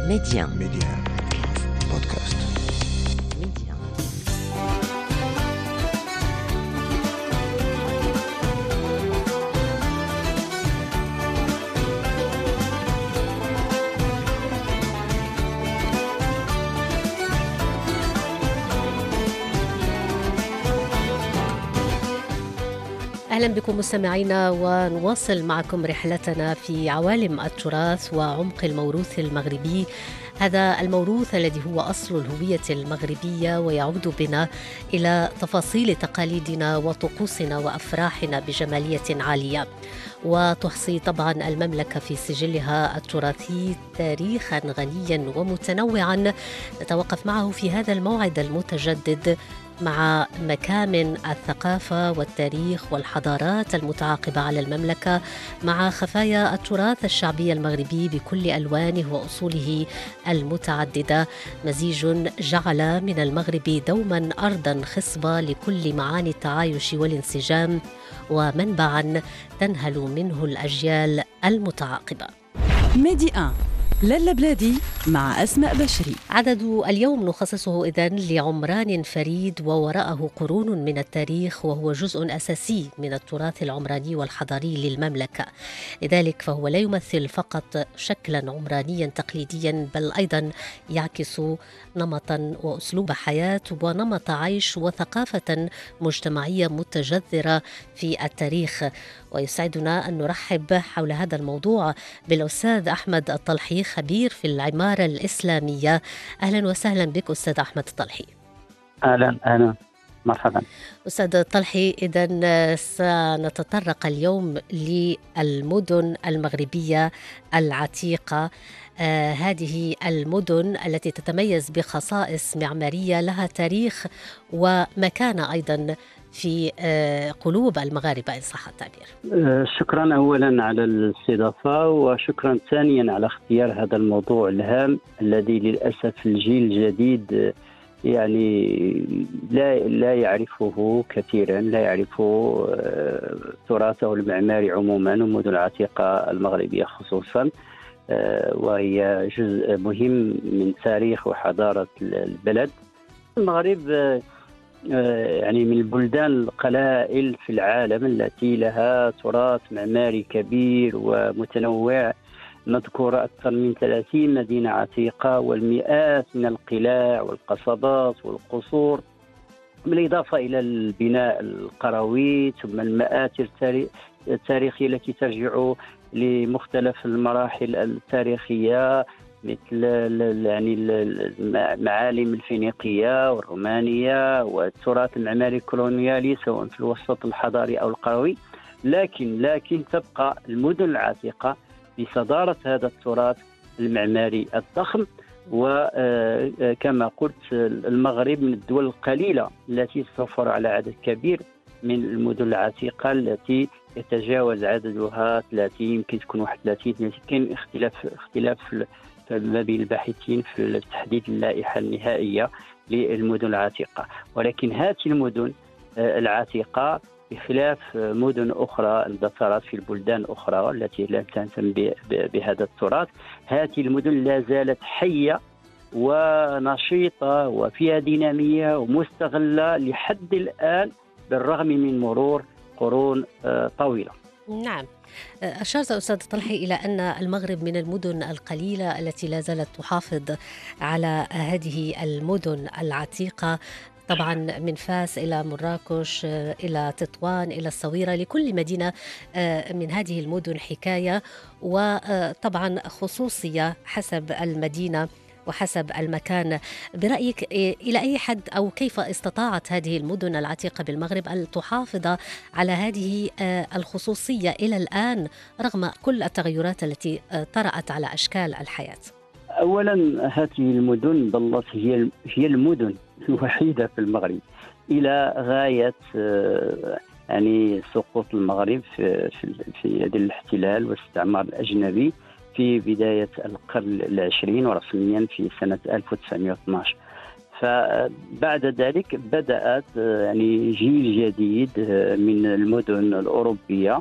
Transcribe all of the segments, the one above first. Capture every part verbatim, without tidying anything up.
ميديان ميديان بودكاست. ميديان أهلا بكم مستمعينا، ونواصل معكم رحلتنا في عوالم التراث وعمق الموروث المغربي. هذا الموروث الذي هو أصل الهوية المغربية ويعود بنا إلى تفاصيل تقاليدنا وطقوسنا وأفراحنا بجمالية عالية. وتحصي طبعا المملكة في سجلها التراثي تاريخا غنيا ومتنوعا نتوقف معه في هذا الموعد المتجدد مع مكامن الثقافة والتاريخ والحضارات المتعاقبة على المملكة، مع خفايا التراث الشعبي المغربي بكل ألوانه وأصوله المتعددة، مزيج جعل من المغرب دوما أرضا خصبة لكل معاني التعايش والانسجام، ومنبعا تنهل منه الأجيال المتعاقبة. ميدي آن لالا بلادي مع أسماء بشري. عدد اليوم نخصصه إذن لعمران فريد ووراءه قرون من التاريخ، وهو جزء أساسي من التراث العمراني والحضاري للمملكة. لذلك فهو لا يمثل فقط شكلا عمرانيا تقليديا، بل أيضا يعكس نمطا وأسلوب حياة ونمط عيش وثقافة مجتمعية متجذرة في التاريخ. ويسعدنا أن نرحب حول هذا الموضوع بالأستاذ أحمد الطلحي، خبير في العمارة الإسلامية. أهلا وسهلا بك أستاذ أحمد الطلحي. أهلا أهلا مرحبا أستاذ الطلحي. إذن سنتطرق اليوم للمدن المغربية العتيقة، آه هذه المدن التي تتميز بخصائص معمارية لها تاريخ ومكانة أيضا في آه قلوب المغاربة إن صح التعبير. آه شكرا أولا على الاستضافة، وشكرا ثانيا على اختيار هذا الموضوع الهام الذي للأسف الجيل الجديد يعني لا لا يعرفه كثيرا، لا يعرف آه تراثه المعماري عموما والمدن العتيقة المغربية خصوصا، آه وهي جزء مهم من تاريخ وحضارة البلد. المغرب آه يعني من البلدان القلائل في العالم التي لها تراث معماري كبير ومتنوع. نذكر أكثر من ثلاثين مدينة عتيقة والمئات من القلاع والقصبات والقصور، بالإضافة إلى البناء القروي، ثم المآثر التاريخية التي ترجع لمختلف المراحل التاريخية، مثل يعني المعالم الفينيقية والرومانية والتراث المعماري الكولونيالي سواء في الوسط الحضاري أو القروي. لكن لكن تبقى المدن العتيقة بصدارة هذا التراث المعماري الضخم. وكما قلت المغرب من الدول القليلة التي تتوفر على عدد كبير من المدن العتيقة التي يتجاوز عددها ثلاثين، يمكن تكون واحد وثلاثين، كاين اختلاف اختلاف ما بين الباحثين في تحديد اللائحة النهائية للمدن العتيقة. ولكن هذه المدن العتيقة بخلاف مدن أخرى اندثرت في البلدان الأخرى التي لا تهتم بهذا التراث، هذه المدن لا زالت حية ونشيطة وفيها دينامية ومستغلة لحد الآن بالرغم من مرور قرون طويلة. نعم، أشرت أستاذ طلحي إلى أن المغرب من المدن القليلة التي لا زالت تحافظ على هذه المدن العتيقة، طبعا من فاس إلى مراكش إلى تطوان إلى الصويرة، لكل مدينة من هذه المدن حكاية وطبعا خصوصية حسب المدينة وحسب المكان. برأيك إلى أي حد أو كيف استطاعت هذه المدن العتيقة بالمغرب أن تحافظ على هذه الخصوصية إلى الآن رغم كل التغيرات التي طرأت على أشكال الحياة؟ أولا هذه المدن ظلت هي هي المدن الوحيدة في المغرب إلى غاية يعني سقوط المغرب في في يد الاحتلال والاستعمار الأجنبي في بداية القرن العشرين ورسميا في سنة ألف وتسعمائة واثني عشر. فبعد ذلك بدأت يعني جيل جديد من المدن الأوروبية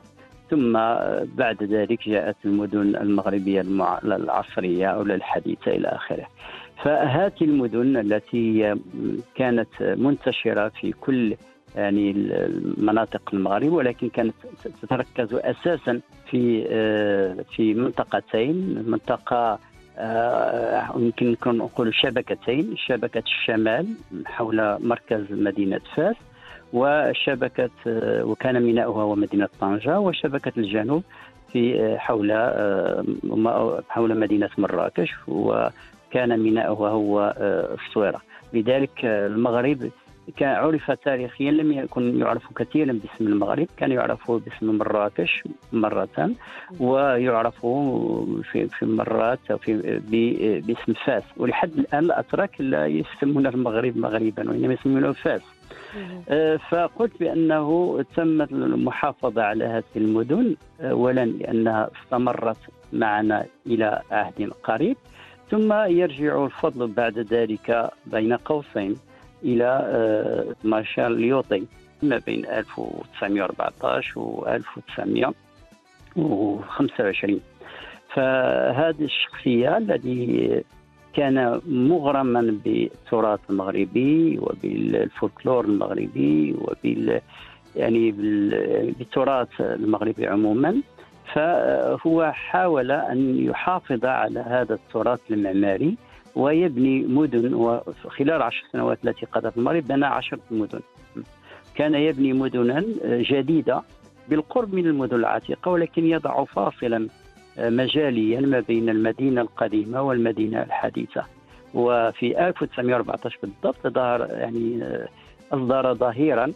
ثم بعد ذلك جاءت المدن المغربية العصرية أو الحديثة إلى آخره. فهذه المدن التي كانت منتشرة في كل يعني المناطق المغرب، ولكن كانت تتركز أساسا في في منطقتين، منطقة يمكن نقول شبكتين، شبكة الشمال حول مركز مدينة فاس، وشبكة وكان ميناؤها هو مدينة طنجة، وشبكة الجنوب في حول حول مدينة مراكش، وكان ميناؤها هو الصويرة. لذلك المغرب كان عرف تاريخيا، لم يكن يعرف كثيرا باسم المغرب، كان يعرف باسم مراكش مرة، ويعرف في في مرات في باسم فاس. ولحد الآن الأتراك لا يسمون المغرب مغربا وإنما يسمونه فاس. فقلت بأنه تمت المحافظة على هذه المدن، أولا لأنها استمرت معنا إلى عهد قريب، ثم يرجع الفضل بعد ذلك بين قوسين إلى مارشال ليوطي ما بين ألف وتسعمائة وأربعة عشر و ألف وتسعمائة وخمسة وعشرين. فهذه الشخصية الذي كان مغرما بالتراث المغربي وبالفولكلور المغربي وبال يعني بالتراث المغربي عموما، فهو حاول أن يحافظ على هذا التراث المعماري ويبني مدن. وخلال عشر سنوات التي قضت في المغرب بنى عشرة مدن، كان يبني مدنا جديدة بالقرب من المدن العتيقة، ولكن يضع فاصلا مجاليا ما بين المدينة القديمة والمدينة الحديثة. وفي ألف وتسعمائة وأربعة عشر بالضبط ظهر يعني أصدر ظهيرا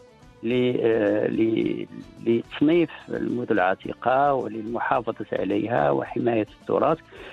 لتصنيف المدن العتيقة وللمحافظة عليها وحماية التراث.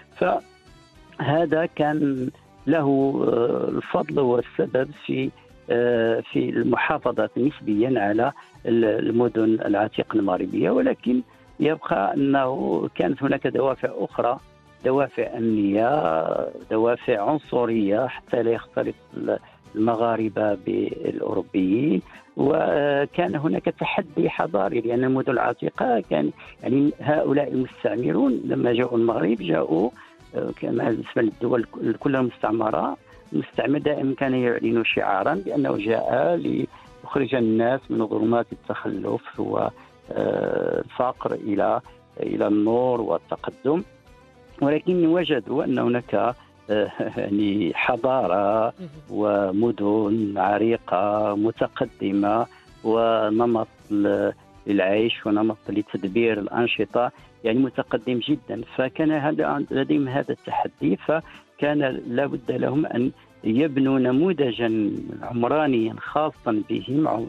فهذا كان له الفضل والسبب في في المحافظة نسبيا على المدن العتيقة المغربية. ولكن يبقى أنه كانت هناك دوافع أخرى، دوافع أمنية، دوافع عنصرية حتى لا يختلط المغاربة بالأوروبيين، وكان هناك تحدي حضاري لأن المدن العتيقة كان يعني هؤلاء المستعمرون لما جاءوا المغرب جاءوا كما بالنسبة للدول كلها المستعمرة، المستعمر دائما كان يعلن شعارا بأنه جاء ليخرج الناس من ظلمات التخلف والفقر إلى إلى النور والتقدم. ولكن وجدوا أن هناك يعني حضارة ومدن عريقة متقدمة ونمط للعيش ونمط لتدبير الأنشطة يعني متقدم جدا. فكان هذا لديهم هذا التحدي، فكان لابد لهم أن يبنوا نموذجا عمرانيا خاصا بهم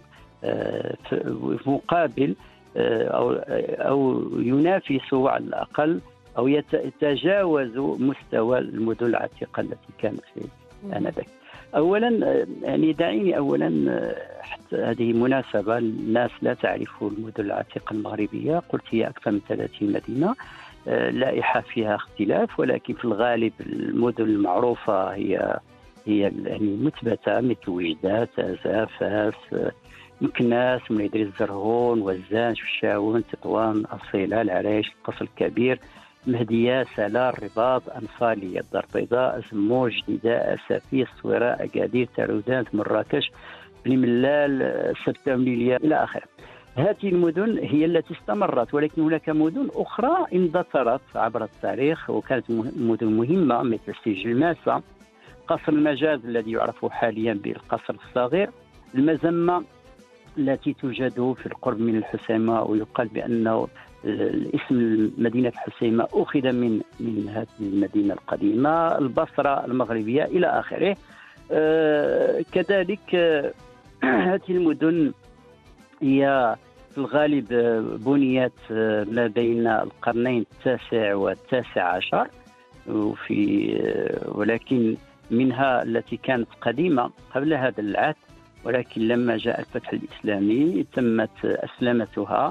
مقابل أو أو ينافسوا على الأقل أو يتجاوزوا مستوى المدن العتيقة التي كانت في آنذاك. أولا يعني دعيني أولا حتى هذه مناسبة، الناس لا تعرف المدن العتيقة المغربية، قلت هي أكثر من ثلاثين مدينة، لائحة فيها اختلاف، ولكن في الغالب المدن المعروفة هي هي يعني مثبتة مثل وجدة، تازة، فاس، مكناس، منيدري الزرهون، وزان، شفشاون، تطوان، أصيلة، العريش، القصر الكبير، مهدية، سلا، الرباط، أنفالية، الدار البيضاء، زمور، جديدة، أسافي، الصويرة، أكادير، تارودانت، مراكش، بني ملال، سبتة، مليلية إلى آخره. هذه المدن هي التي استمرت، ولكن هناك مدن أخرى اندثرت عبر التاريخ وكانت مدن مهمة مثل سجل الماسة، قصر المجاز الذي يعرف حاليا بالقصر الصغير، المزمة التي توجد في القرب من الحسيمة، ويقال بأنه الاسم مدينة الحسيمة أخذ من من هذه المدينة القديمة، البصرة المغربية إلى آخره. آه كذلك آه هذه المدن هي في الغالب بنيت آه ما بين القرنين التاسع والتاسع عشر، وفي آه ولكن منها التي كانت قديمة قبل هذا العهد، ولكن لما جاء الفتح الإسلامي تمت أسلمتها،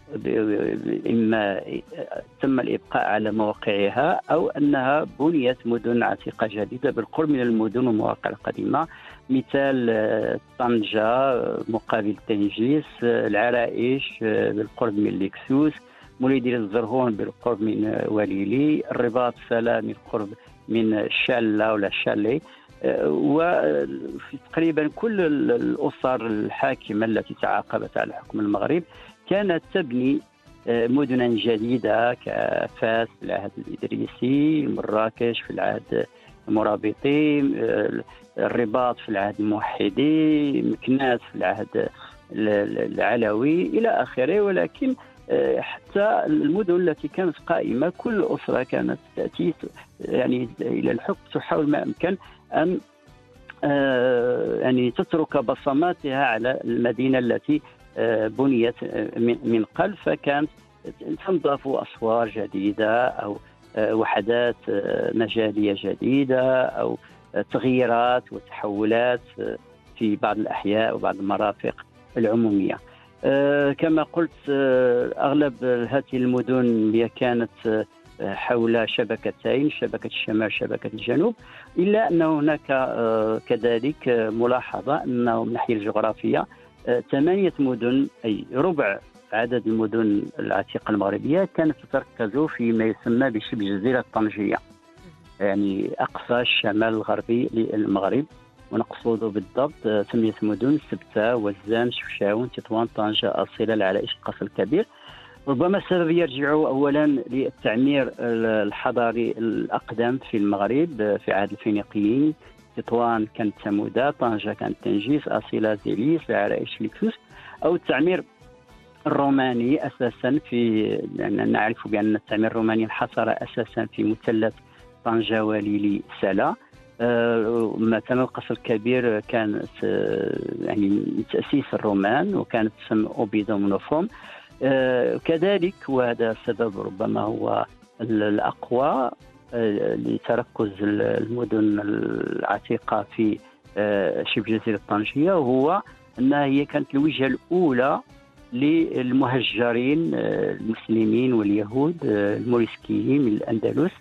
إما تم الإبقاء على مواقعها أو أنها بنيت مدن عتيقة جديدة بالقرب من المدن والمواقع القديمة، مثال طنجة مقابل تنجيس، العرائش بالقرب من لكسوس، موليدير الزرهون بالقرب من وليلي، الرباط سلام بالقرب من الشالة ولا الشالي، وتقريبا كل الأسر الحاكمة التي تعاقبت على حكم المغرب كانت تبني مدنا جديدة كفاس في العهد الإدريسي، مراكش في العهد المرابطي، الرباط في العهد الموحدي، مكناس في العهد العلوي إلى آخره. ولكن حتى المدن التي كانت قائمة كل أسرة كانت تأتي يعني إلى الحكم تحاول ما أمكن أن يعني تترك بصماتها على المدينة التي بنيت من قبل، فكانت تنضاف أسوار جديدة أو وحدات مجالية جديدة أو تغييرات وتحولات في بعض الأحياء وبعض المرافق العمومية. كما قلت أغلب هذه المدن هي كانت حول شبكتين، شبكة الشمال شبكة الجنوب، إلا أن هناك كذلك ملاحظة أنه من الناحية الجغرافية ثمانية مدن أي ربع عدد المدن العتيقة المغربية كانت تتركز فيما يسمى بشبه جزيرة الطنجية، يعني أقصى الشمال الغربي للمغرب، ونقصد بالضبط ثمانية مدن: سبتة، وزان، شفشاون، تطوان، طنجة، أصيلة، العلائش، القصر الكبير. ربما السبب يرجع أولا للتعمير الحضاري الأقدم في المغرب في عهد الفينيقيين. تطوان كانت ثمودة، طنجة كانت تنجيس، أصيلة زيليس، العلائش لكسوس، أو التعمير الروماني أساسا في، لأننا نعرف بأن التعمير الروماني انحصر أساسا في مثلث طنجة وليلي سلا. آه مثلا القصر الكبير كانت آه يعني من تأسيس الرومان وكانت تسمى أوبيدوم نوفوم. آه كذلك، وهذا السبب ربما هو الأقوى آه لتركز المدن العتيقة في آه شبه جزيرة طنجية، وهو أنها هي كانت الوجهة الأولى للمهجرين آه المسلمين واليهود آه الموريسكيين من الأندلس.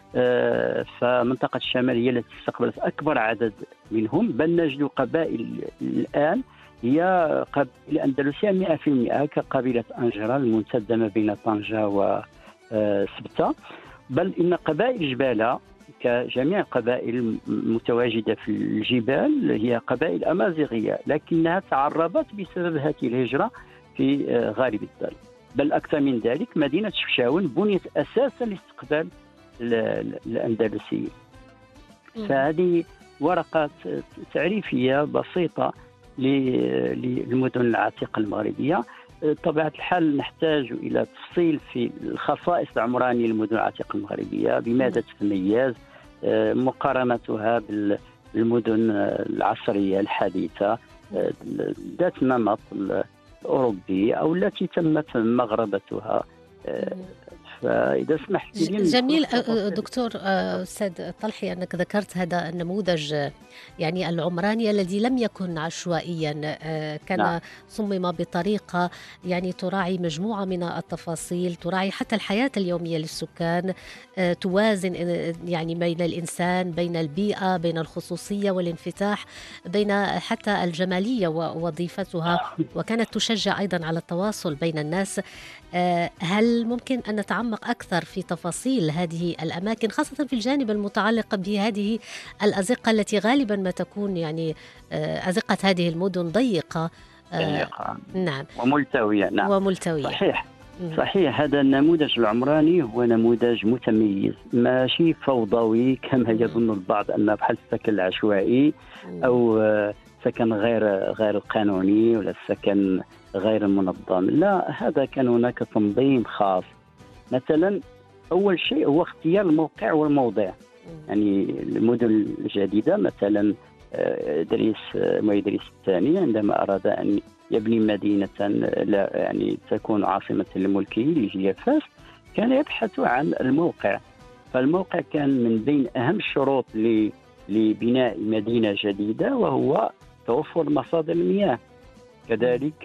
فمنطقة الشمال هي التي استقبلت أكبر عدد منهم، بل نجد قبائل الآن هي قبائل أندلسية مئة بالمئة كقبيلة أنجرة الممتدة ما بين طنجة وسبتة، بل إن قبائل جبالة كجميع القبائل المتواجدة في الجبال هي قبائل أمازيغية، لكنها تعربت بسبب هذه الهجرة في غالب الدار. بل أكثر من ذلك، مدينة شفشاون بنيت أساسا لاستقبال الأندلسيين. فهذه ورقات تعريفية بسيطة للمدن العتيقة المغربية. طبيعة الحال نحتاج إلى تفصيل في الخصائص العمرانية للمدن العتيقة المغربية، بماذا تتميز، مقارنتها بالمدن العصرية الحديثة ذات النمط الأوروبي أو التي تمت مغربتها. فإذا سمحت لي. جميل دكتور أستاذ طلحي أنك ذكرت هذا النموذج يعني العمراني الذي لم يكن عشوائيا، كان نعم. صمم بطريقة يعني تراعي مجموعة من التفاصيل، تراعي حتى الحياة اليومية للسكان، توازن يعني بين الإنسان، بين البيئة، بين الخصوصية والانفتاح، بين حتى الجمالية ووظيفتها، وكانت تشجع أيضا على التواصل بين الناس. هل ممكن أن نتعمق أكثر في تفاصيل هذه الأماكن، خاصة في الجانب المتعلق بهذه الأزقة التي غالبا ما تكون يعني أزقة هذه المدن ضيقة ضيقة نعم وملتوية نعم وملتوية صحيح صحيح. هذا النموذج العمراني هو نموذج متميز، ماشي فوضوي كما يظن البعض أنه بحال السكن العشوائي أو سكن غير غير القانوني ولا السكن غير المنظم. لا، هذا كان هناك تنظيم خاص. مثلا أول شيء هو اختيار الموقع والموضع. يعني المدن الجديدة مثلا إدريس مولاي إدريس الثاني عندما أراد أن يبني مدينة لا يعني تكون عاصمة لملكه اللي هي فاس، كان يبحث عن الموقع. فالموقع كان من بين أهم الشروط لبناء مدينة جديدة، وهو توفر مصادر المياه، كذلك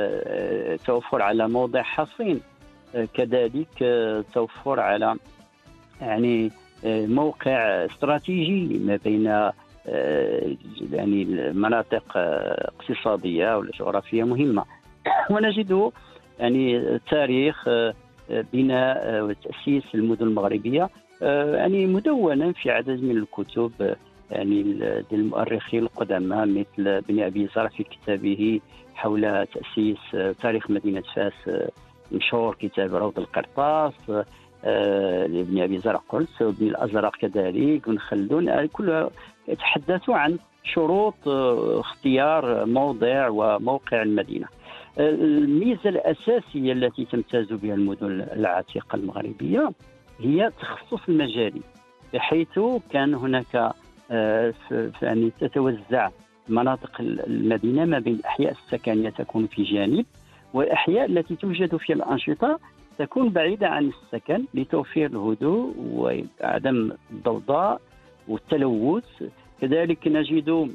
توفر على موضع حصين، كذلك توفر على يعني موقع استراتيجي ما بين يعني مناطق اقتصادية ولا جغرافية مهمة. ونجده يعني تاريخ بناء وتأسيس المدن المغربية، يعني مدونا في عدد من الكتب يعني للمؤرخين القدماء مثل بن أبي زرع في كتابه حول تأسيس تاريخ مدينة فاس مشهور كتاب روض القرطاس، لابن أبي زرع قلت، وابن الأزرق كذلك، وابن خلدون، كلها يتحدثوا عن شروط اختيار موضع وموقع المدينة. الميزة الأساسية التي تمتاز بها المدن العتيقة المغربية هي تخصص المجاري، بحيث كان هناك يعني تتوزع مناطق المدينة ما بين الأحياء السكنية تكون في جانب، والأحياء التي توجد فيها الأنشطة تكون بعيدة عن السكن لتوفير الهدوء وعدم الضوضاء والتلوث. كذلك نجد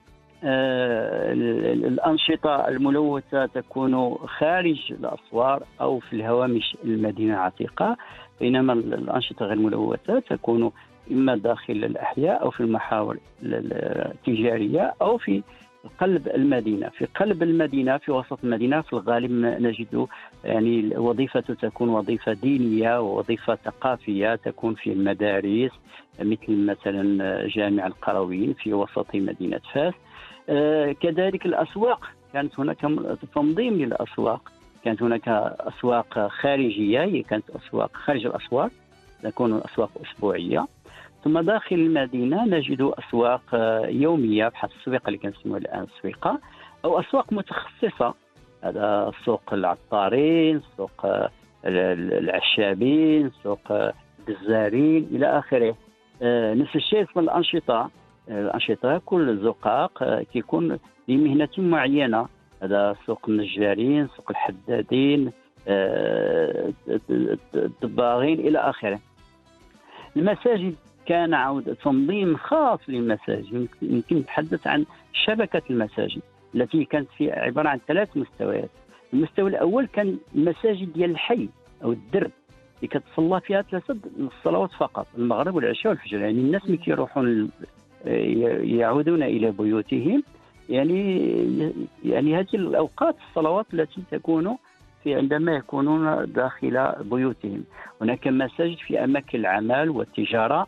الأنشطة الملوثة تكون خارج الأسوار أو في الهوامش المدينة العتيقة، بينما الأنشطة غير الملوثة تكون إما داخل الأحياء أو في المحاور التجارية أو في قلب المدينة. في قلب المدينة في وسط المدينة في الغالب نجد يعني وظيفة تكون وظيفة دينية ووظيفة ثقافية، تكون في المدارس مثل مثلا جامع القرويين في وسط مدينة فاس. آه كذلك الأسواق، كانت هناك تنظيم للأسواق، كانت هناك أسواق خارجية، هي كانت أسواق خارج الأسواق، تكون أسواق أسبوعية. ثم داخل المدينة نجد أسواق يومية بحال السويقة اللي كنسموها الآن السويقة، أو أسواق متخصصة، هذا سوق العطارين، سوق العشابين، سوق الجزارين إلى آخره. نفس الشيء اسم الأنشطة، الأنشطة كل زقاق كيكون لمهنة معينة، هذا سوق النجارين، سوق الحدادين، الدباغين إلى آخره. المساجد كان عود تنظيم خاص للمساجد، يمكن نتحدث عن شبكة المساجد التي كانت في عبارة عن ثلاث مستويات. المستوى الأول كان المساجد ديال الحي أو الدر اللي كتصلى فيها ثلاثة الصلوات فقط، المغرب والعشاء والفجر، يعني الناس اللي كيروحون يعودون إلى بيوتهم، يعني يعني هذه الأوقات الصلوات التي تكون في عندما يكونون داخل بيوتهم. هناك مساجد في أماكن العمل والتجارة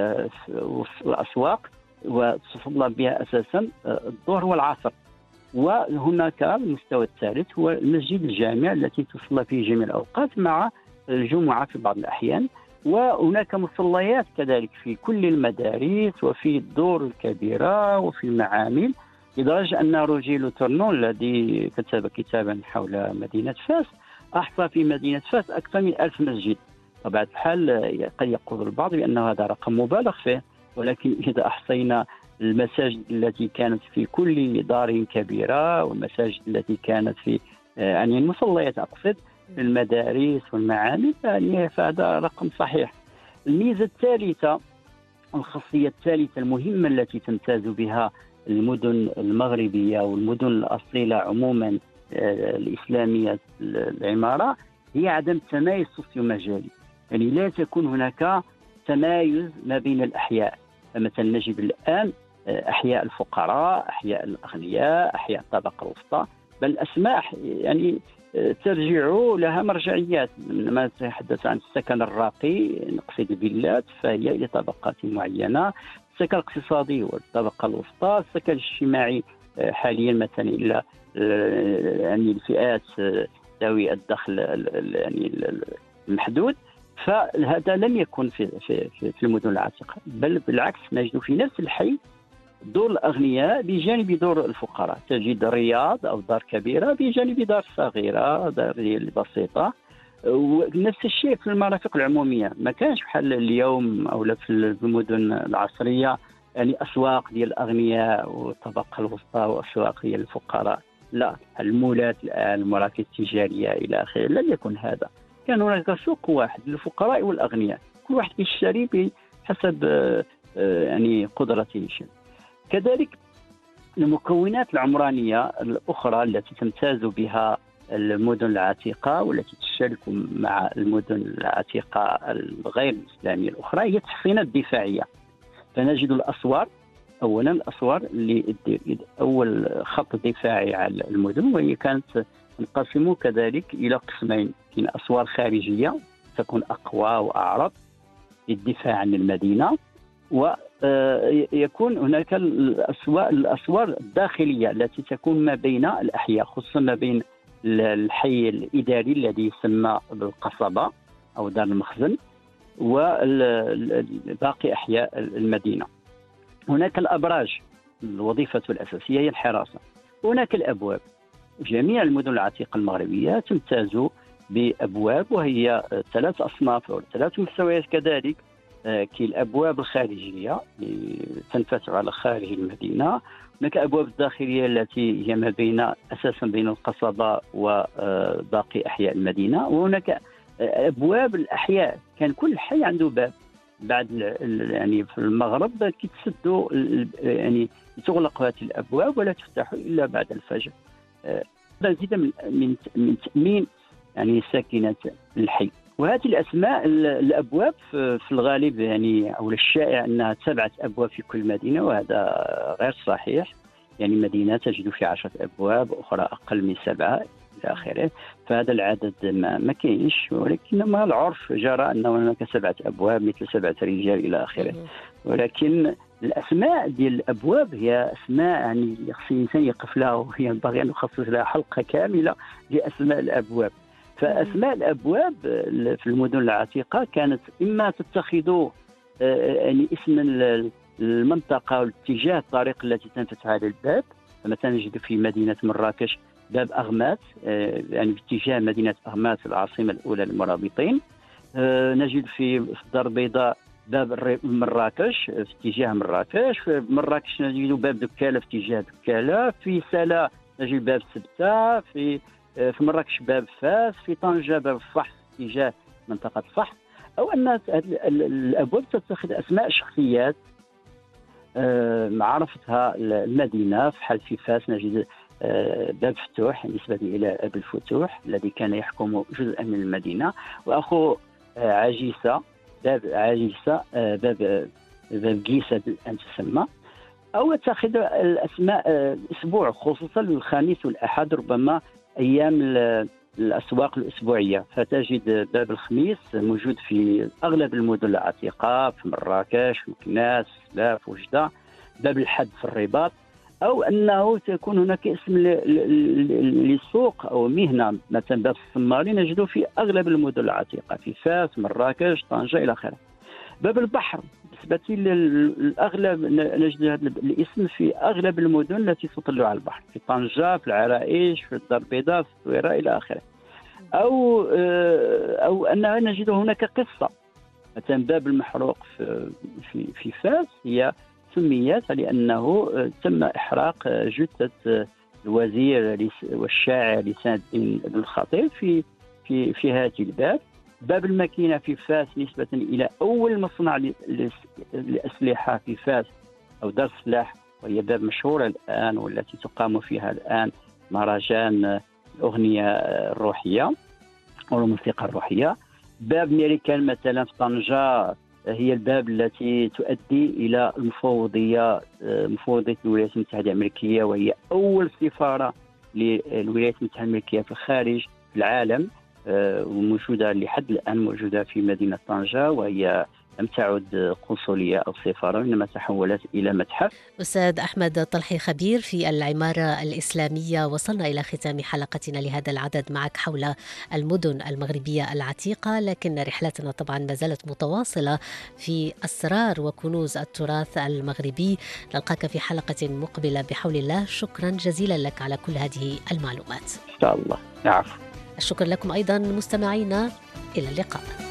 والأسواق وتصلى بها أساسا الظهر والعصر. وهناك المستوى الثالث هو المسجد الجامع التي تصلى فيه جميع الأوقات مع الجمعة في بعض الأحيان. وهناك مصليات كذلك في كل المدارس وفي الدور الكبيرة وفي المعامل، لدرجة أن روجيلو تورنون الذي كتب كتابا حول مدينة فاس أحصى في مدينة فاس أكثر من ألف مسجد. طبعا الحال قد يقول البعض بأن هذا رقم مبالغ فيه، ولكن إذا أحصينا المساجد التي كانت في كل دار كبيرة والمساجد التي كانت في يعني المصليات أقصد في المدارس والمعامل، يعني فهذا رقم صحيح. الميزة الثالثة، الخاصية الثالثة المهمة التي تمتاز بها المدن المغربية والمدن الأصيلة عموما الإسلامية العمارة، هي عدم التمايز السوسيومجالي، يعني لا تكون هناك تمايز ما بين الأحياء. فمثلا نجد الآن أحياء الفقراء، أحياء الأغنياء، أحياء الطبقة الوسطى، بل أسماء يعني ترجع لها مرجعيات. لما نتحدث عن السكن الراقي نقصد الفيلات فهي لطبقات معينة، السكن الاقتصادي والطبقة الوسطى، السكن الاجتماعي حاليا مثلا إلى يعني الفئات ذوي الدخل يعني المحدود. فهذا لم يكن في في في المدن العتيقة، بل بالعكس نجد في نفس الحي دور الأغنياء بجانب دور الفقراء، تجد رياض أو دار كبيرة بجانب دار صغيرة، دار بسيطة. ونفس الشيء في المرافق العمومية، ما كانش بحال اليوم أو في المدن العصرية يعني أسواق ديال الأغنياء والطبقة الوسطى وأسواق ديال الفقراء، لا، المولات الآن المراكز التجارية إلى آخره لم يكن هذا. كان هناك سوق واحد للفقراء والأغنياء، كل واحد يشتري بحسب يعني قدرته. كذلك المكونات العمرانية الأخرى التي تمتاز بها المدن العتيقة والتي تشترك مع المدن العتيقة الغير الإسلامية الأخرى هي التحصينات الدفاعية. فنجد الأسوار، أولا الأسوار اللي أول خط دفاعي على المدن، وهي كانت نقسمه كذلك إلى قسمين. كاين أسوار خارجية تكون أقوى وأعرض للدفاع عن المدينة، ويكون هناك الأسوار الأسوار الداخلية التي تكون ما بين الأحياء، خصوصا ما بين الحي الإداري الذي يسمى بالقصبة أو دار المخزن وباقي أحياء المدينة. هناك الأبراج، الوظيفة الأساسية هي الحراسة. هناك الأبواب. جميع المدن العتيقة المغربية تمتاز بأبواب، وهي ثلاث أصناف أو ثلاث مستويات كذلك. كي الأبواب الخارجية تنفتح على خارج المدينة، هناك أبواب الداخلية التي هي ما بين أساسا بين القصبة وباقي أحياء المدينة، وهناك أبواب الأحياء. كان كل حي عنده باب. بعد يعني في المغرب كيتسدوا يعني تغلق هذه الأبواب ولا تفتح إلا بعد الفجر، مزيدا من من تأمين يعني ساكنة الحي. وهذه الأسماء الأبواب في الغالب يعني أو الشائع أنها سبعة أبواب في كل مدينة، وهذا غير صحيح. يعني مدينة تجد في عشرة أبواب، أخرى أقل من سبعة إلى آخره. فهذا العدد ما, ما كاينش، ولكنما العرف جرى أن هناك سبعة أبواب مثل سبعة رجال إلى آخره. ولكن الأسماء ديال الأبواب هي أسماء يعني خص الإنسان يقف لها، وهي ينبغي أن نخصص لها حلقة كاملة لأسماء الأبواب. فأسماء الأبواب في المدن العتيقة كانت إما تتخذ يعني اسم المنطقة والاتجاه الطريق التي تنفتح على الباب. مثلا نجد في مدينة مراكش باب أغمات، يعني في اتجاه مدينة أغمات العاصمة الأولى للمرابطين. نجد في الدار البيضاء باب مراكش في اتجاه مراكش. في مراكش نجد باب دكالة في اتجاه دكالة. في سلا نجد باب سبتة. في في مراكش باب فاس. في طنجة باب الفحص في اتجاه منطقة الفحص. أو أن الأبواب تتخذ أسماء شخصيات معرفتها المدينة. في حال في فاس نجد باب فتوح نسبة إلى أبي الفتوح الذي كان يحكم جزءا من المدينة. وأخو عجيسة باب عجيسة باب باب جيسة الآن تسمى. أو تأخذ الأسماء الأسبوع، خصوصا الخميس والأحد، ربما أيام الأسواق الأسبوعية. فتجد باب الخميس موجود في أغلب المدن العتيقة، في مراكش، مكناس، سلاف، وجدة. باب الحد في الرباط. أو أنه تكون هناك اسم لسوق أو مهنة، مثلا باب الصماري نجده في أغلب المدن العتيقة، في فاس، مراكش، طنجة إلى آخره. باب البحر بالنسبة للأغلب نجد هذا الاسم في أغلب المدن التي تطل على البحر، في طنجة، في العرائش، في الدار البيضاء، في الصويرة إلى آخره. أو أو أننا نجد هناك قصة، مثلا باب المحروق في في في فاس هي سميت لأنه تم إحراق جثة الوزير والشاعر لسان الدين بن الخطيب في في في هذه الباب. باب الماكينة في فاس نسبة إلى أول مصنع للأسلحة في فاس أو دار السلاح، وهي باب مشهورة الآن والتي تقام فيها الآن مهرجان الأغنية الروحية أو الموسيقى الروحية. باب ميريكان مثلا في طنجة هي الباب التي تؤدي إلى المفوضية مفوضية الولايات المتحدة الأمريكية، وهي أول سفارة للولايات المتحدة الأمريكية في الخارج في العالم، وموجودة لحد الآن موجودة في مدينة طنجة، وهي لم تعد قنصلية أو سفارة إنما تحولت إلى متحف. أستاذ أحمد طلحي، خبير في العمارة الإسلامية، وصلنا إلى ختام حلقتنا لهذا العدد معك حول المدن المغربية العتيقة، لكن رحلتنا طبعا ما زالت متواصلة في أسرار وكنوز التراث المغربي. نلقاك في حلقة مقبلة بحول الله. شكرا جزيلا لك على كل هذه المعلومات. إن شاء الله. العفو. الشكر لكم أيضا مستمعينا، إلى اللقاء.